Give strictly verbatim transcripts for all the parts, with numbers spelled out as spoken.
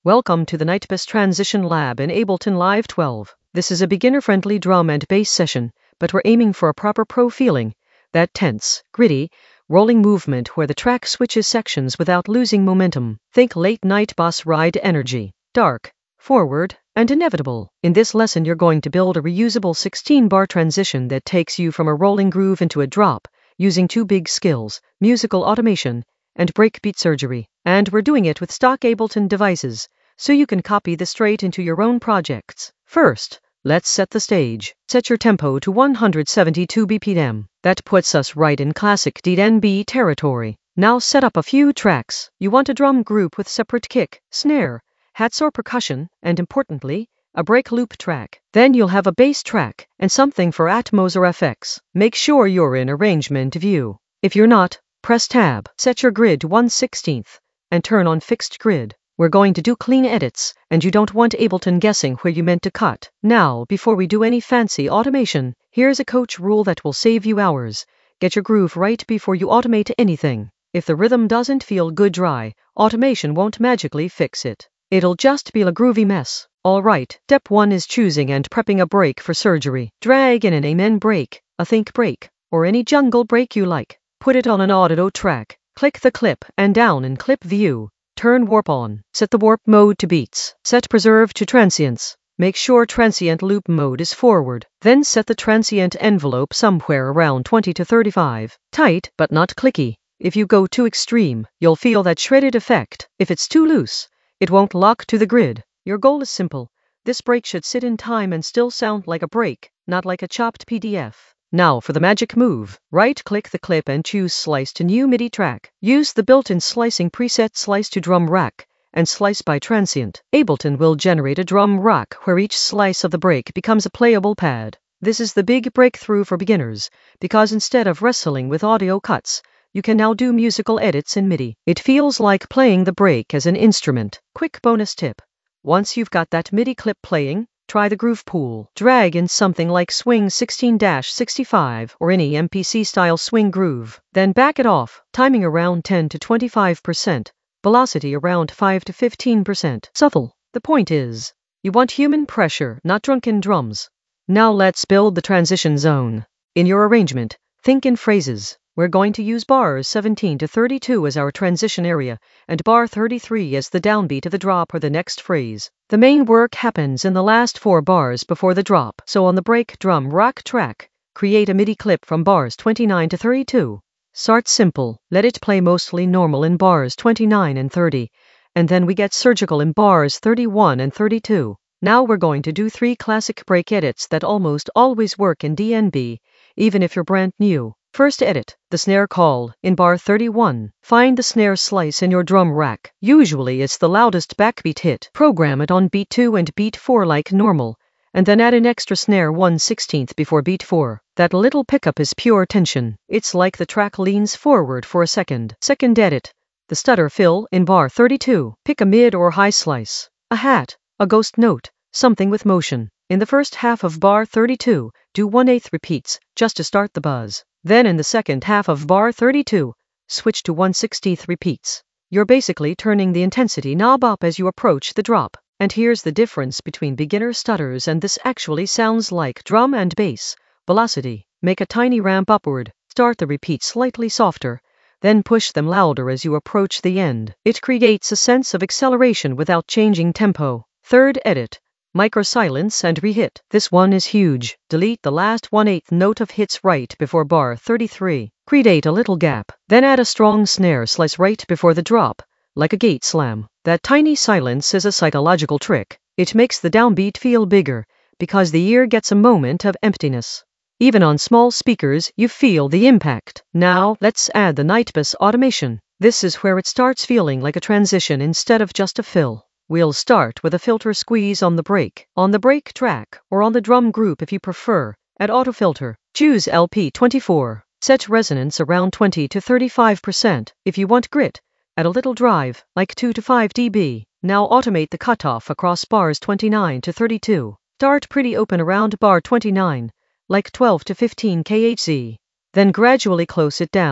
Welcome to the Nightbus Transition Lab in Ableton Live twelve. This is a beginner-friendly drum and bass session, but we're aiming for a proper pro feeling, that tense, gritty, rolling movement where the track switches sections without losing momentum. Think late-night bus ride energy. Dark, forward, and inevitable. In this lesson you're going to build a reusable sixteen-bar transition that takes you from a rolling groove into a drop, using two big skills, musical automation and breakbeat surgery. And we're doing it with stock Ableton devices, so you can copy this straight into your own projects. First, let's set the stage. Set your tempo to one hundred seventy-two B P M. That puts us right in classic D N B territory. Now set up a few tracks. You want a drum group with separate kick, snare, hats or percussion, and importantly, a break loop track. Then you'll have a bass track and something for Atmos or F X. Make sure you're in arrangement view. If you're not, press tab. Set your grid to one sixteenth and turn on fixed grid. We're going to do clean edits, and you don't want Ableton guessing where you meant to cut. Now, before we do any fancy automation, here's a coach rule that will save you hours. Get your groove right before you automate anything. If the rhythm doesn't feel good dry, automation won't magically fix it. It'll just be a groovy mess. Alright, step one is choosing and prepping a break for surgery. Drag in an amen break, a think break, or any jungle break you like. Put it on an audio track. Click the clip and down in clip view. Turn warp on. Set the warp mode to beats. Set preserve to transients. Make sure transient loop mode is forward. Then set the transient envelope somewhere around twenty to thirty-five. Tight, but not clicky. If you go too extreme, you'll feel that shredded effect. If it's too loose, it won't lock to the grid. Your goal is simple. This break should sit in time and still sound like a break, not like a chopped P D F. Now for the magic move. Right-click the clip and choose Slice to New MIDI Track. Use the built-in slicing preset Slice to Drum Rack and Slice by Transient. Ableton will generate a drum rack where each slice of the break becomes a playable pad. This is the big breakthrough for beginners, because instead of wrestling with audio cuts, you can now do musical edits in MIDI. It feels like playing the break as an instrument. Quick bonus tip. Once you've got that MIDI clip playing, try the groove pool. Drag in something like Swing sixteen sixty-five or any M P C-style swing groove. Then back it off, timing around ten to twenty-five percent, velocity around five to fifteen percent. Subtle. The point is, you want human pressure, not drunken drums. Now let's build the transition zone. In your arrangement, think in phrases. We're going to use bars seventeen to thirty-two as our transition area, and bar thirty-three as the downbeat of the drop or the next phrase. The main work happens in the last four bars before the drop, so on the break drum rack track, create a MIDI clip from bars twenty-nine to thirty-two. Start simple, let it play mostly normal in bars twenty-nine and thirty, and then we get surgical in bars thirty-one and thirty-two. Now we're going to do three classic break edits that almost always work in D N B, even if you're brand new. First edit, the snare call, in bar thirty-one. Find the snare slice in your drum rack. Usually it's the loudest backbeat hit. Program it on beat two and beat four like normal, and then add an extra snare one sixteenth before beat four. That little pickup is pure tension. It's like the track leans forward for a second. Second edit, the stutter fill, in bar thirty-two. Pick a mid or high slice, a hat, a ghost note, something with motion. In the first half of bar thirty-two, do one-eighth repeats, just to start the buzz. Then in the second half of bar thirty-two, switch to one sixtieth repeats. You're basically turning the intensity knob up as you approach the drop. And here's the difference between beginner stutters and this actually sounds like drum and bass. Velocity. Make a tiny ramp upward. Start the repeats slightly softer, then push them louder as you approach the end. It creates a sense of acceleration without changing tempo. Third edit. Micro silence and rehit. This one is huge. Delete the last one-eighth note of hits right before bar thirty-three. Create a little gap. Then add a strong snare slice right before the drop, like a gate slam. That tiny silence is a psychological trick. It makes the downbeat feel bigger, because the ear gets a moment of emptiness. Even on small speakers, you feel the impact. Now, let's add the Nightbus automation. This is where it starts feeling like a transition instead of just a fill. We'll start with a filter squeeze on the break. On the break track, or on the drum group if you prefer, add auto filter. Choose L P twenty-four. Set resonance around twenty to thirty-five percent. If you want grit, add a little drive, like two to five decibels. Now automate the cutoff across bars twenty-nine to thirty-two. Start pretty open around bar twenty-nine, like twelve to fifteen kilohertz. Then gradually close it down,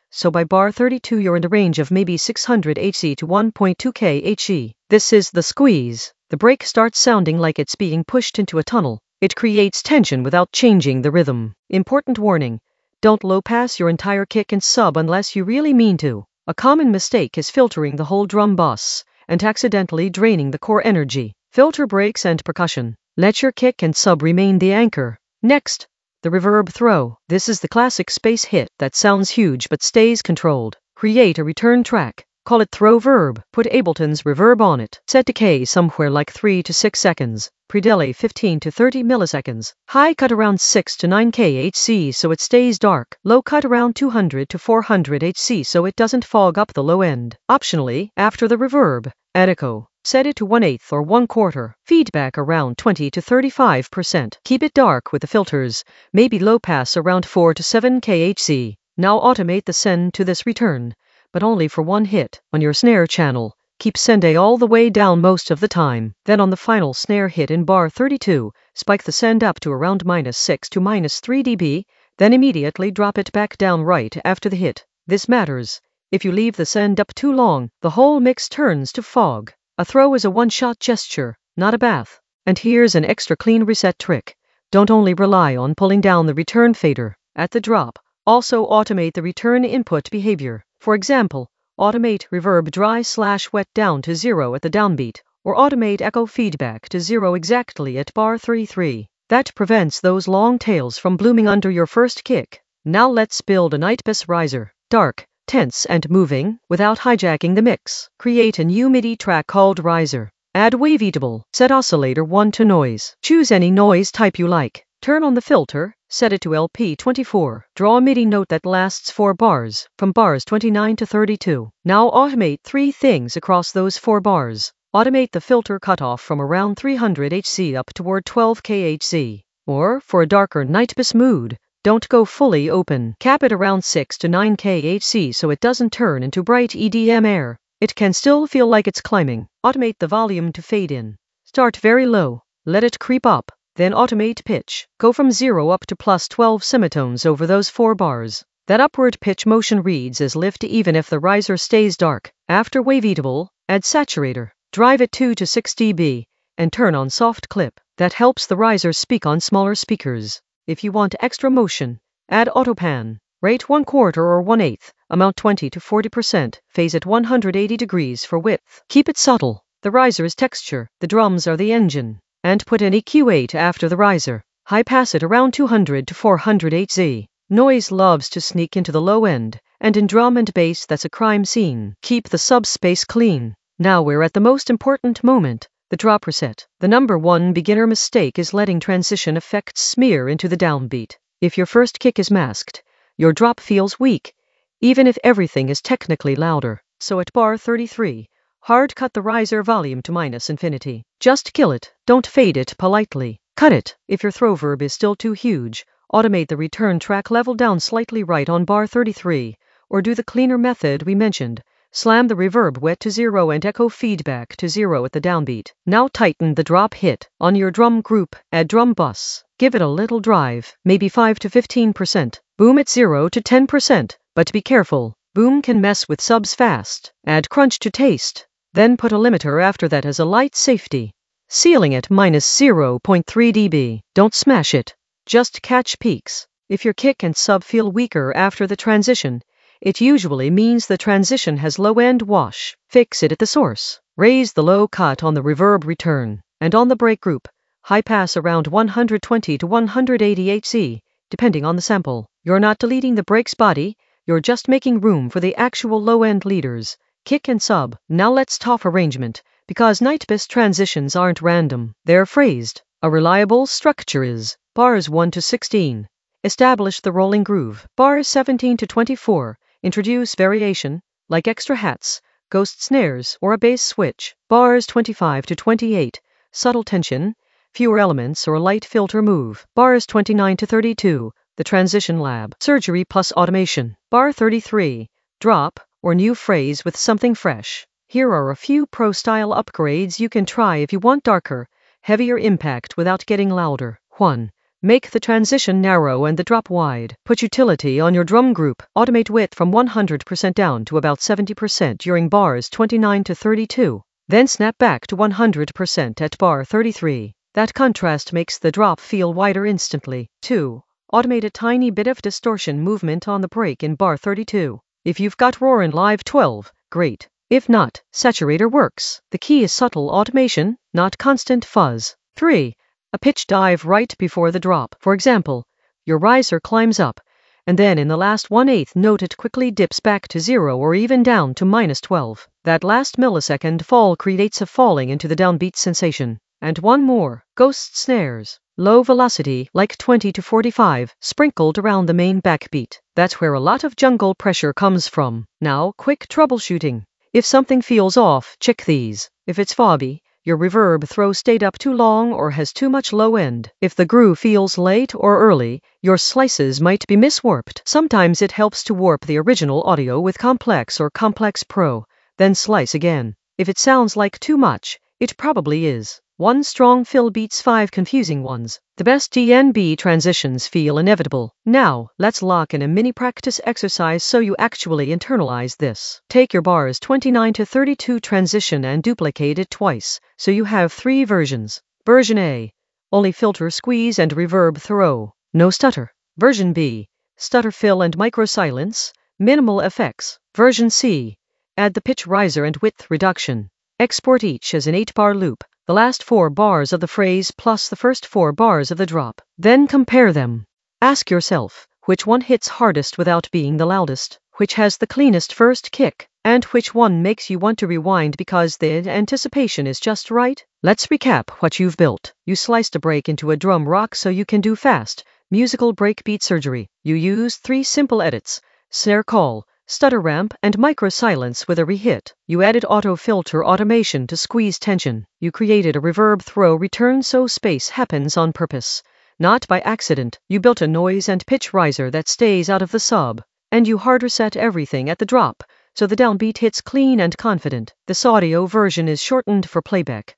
so by bar thirty-two you're in the range of maybe six hundred hertz to one point two kilohertz. This is the squeeze. The brake starts sounding like it's being pushed into a tunnel. It creates tension without changing the rhythm. Important warning: don't low pass your entire kick and sub unless you really mean to. A common mistake is filtering the whole drum bus and accidentally draining the core energy. Filter brakes and percussion. Let your kick and sub remain the anchor. Next, the reverb throw. This is the classic space hit that sounds huge but stays controlled. Create a return track. Call it throw verb. Put Ableton's reverb on it. Set decay somewhere like three to six seconds. Pre-delay fifteen to thirty milliseconds. High cut around six to nine kilohertz so it stays dark. Low cut around two hundred to four hundred hertz so it doesn't fog up the low end. Optionally, after the reverb, add echo. Set it to one-eighth or one-quarter. Feedback around twenty to thirty-five percent. Keep it dark with the filters. Maybe low pass around four to seven kilohertz. Now automate the send to this return, but only for one hit. On your snare channel, keep send A all the way down most of the time. Then on the final snare hit in bar thirty-two, spike the send up to around minus six to minus three decibels, then immediately drop it back down right after the hit. This matters. If you leave the send up too long, the whole mix turns to fog. A throw is a one-shot gesture, not a bath. And here's an extra clean reset trick. Don't only rely on pulling down the return fader at the drop. Also automate the return input behavior. For example, automate reverb dry slash wet down to zero at the downbeat, or automate echo feedback to zero exactly at bar thirty-three. That prevents those long tails from blooming under your first kick. Now let's build a Nightbus riser. Dark, tense and moving, without hijacking the mix. Create a new MIDI track called Riser. Add Waveatable. Set oscillator one to noise. Choose any noise type you like. Turn on the filter, set it to L P twenty-four. Draw a MIDI note that lasts four bars, from bars twenty-nine to thirty-two. Now automate three things across those four bars. Automate the filter cutoff from around three hundred hertz up toward twelve kilohertz. Or, for a darker Nightbus mood, don't go fully open. Cap it around six to nine kilohertz so it doesn't turn into bright E D M air. It can still feel like it's climbing. Automate the volume to fade in. Start very low. Let it creep up. Then automate pitch. Go from zero up to plus twelve semitones over those four bars. That upward pitch motion reads as lift even if the riser stays dark. After Waveatable, add saturator. Drive it two to six decibels, and turn on soft clip. That helps the riser speak on smaller speakers. If you want extra motion, add autopan. Rate one quarter or one-eighth, amount twenty to forty percent, phase at one hundred eighty degrees for width. Keep it subtle. The riser is texture, the drums are the engine. And put an E Q eight after the riser. High pass it around two hundred to four hundred hertz. Noise loves to sneak into the low end, and in drum and bass that's a crime scene. Keep the subspace clean. Now we're at the most important moment, the drop reset. The number one beginner mistake is letting transition effects smear into the downbeat. If your first kick is masked, your drop feels weak, even if everything is technically louder. So at bar thirty-three, hard cut the riser volume to minus infinity. Just kill it, don't fade it politely. Cut it. If your throw verb is still too huge, automate the return track level down slightly right on bar thirty-three, or do the cleaner method we mentioned. Slam the reverb wet to zero and echo feedback to zero at the downbeat. Now tighten the drop hit. On your drum group, add drum bus. Give it a little drive, maybe five to fifteen percent. Boom at zero to ten percent, but be careful. Boom can mess with subs fast. Add crunch to taste. Then put a limiter after that as a light safety. Ceiling at minus zero point three decibels. Don't smash it. Just catch peaks. If your kick and sub feel weaker after the transition, it usually means the transition has low-end wash. Fix it at the source. Raise the low cut on the reverb return. And on the break group, high pass around one hundred twenty to one hundred eighty hertz, depending on the sample. You're not deleting the break's body, you're just making room for the actual low-end leaders. Kick and sub. Now let's talk arrangement, because Nightbus transitions aren't random. They're phrased. A reliable structure is bars one to sixteen. Establish the rolling groove. Bars seventeen to twenty-four. Introduce variation, like extra hats, ghost snares, or a bass switch. Bars twenty-five to twenty-eight. Subtle tension, fewer elements or a light filter move. Bars twenty-nine to thirty-two. The transition lab. Surgery plus automation. Bar thirty-three. Drop, or new phrase with something fresh. Here are a few pro-style upgrades you can try if you want darker, heavier impact without getting louder. one. Make the transition narrow and the drop wide. Put utility on your drum group. Automate width from one hundred percent down to about seventy percent during bars twenty-nine to thirty-two. Then snap back to one hundred percent at bar thirty-three. That contrast makes the drop feel wider instantly. two. Automate a tiny bit of distortion movement on the break in bar thirty-two. If you've got Roar in Live twelve, great. If not, Saturator works. The key is subtle automation, not constant fuzz. three. A pitch dive right before the drop. For example, your riser climbs up, and then in the last one-eighth note it quickly dips back to zero or even down to minus twelve. That last millisecond fall creates a falling into the downbeat sensation. And one more, ghost snares. Low velocity, like twenty to forty-five, sprinkled around the main backbeat. That's where a lot of jungle pressure comes from. Now, quick troubleshooting. If something feels off, check these. If it's fobby, your reverb throw stayed up too long or has too much low end. If the groove feels late or early, your slices might be miswarped. Sometimes it helps to warp the original audio with Complex or Complex Pro, then slice again. If it sounds like too much, it probably is. One strong fill beats five confusing ones. The best D N B transitions feel inevitable. Now, let's lock in a mini practice exercise so you actually internalize this. Take your bars twenty-nine to thirty-two transition and duplicate it twice, so you have three versions. Version A. Only filter, squeeze, and reverb throw. No stutter. Version B. Stutter fill and micro silence. Minimal effects. Version C. Add the pitch riser and width reduction. Export each as an eight-bar loop. The last four bars of the phrase plus the first four bars of the drop. Then compare them. Ask yourself, which one hits hardest without being the loudest, which has the cleanest first kick, and which one makes you want to rewind because the anticipation is just right? Let's recap what you've built. You sliced a break into a drum rock so you can do fast, musical breakbeat surgery. You used three simple edits: snare call, stutter ramp, and micro silence with a rehit. You added auto filter automation to squeeze tension. You created a reverb throw return so space happens on purpose, not by accident. You built a noise and pitch riser that stays out of the sub. And you hard reset everything at the drop, so the downbeat hits clean and confident. This audio version is shortened for playback.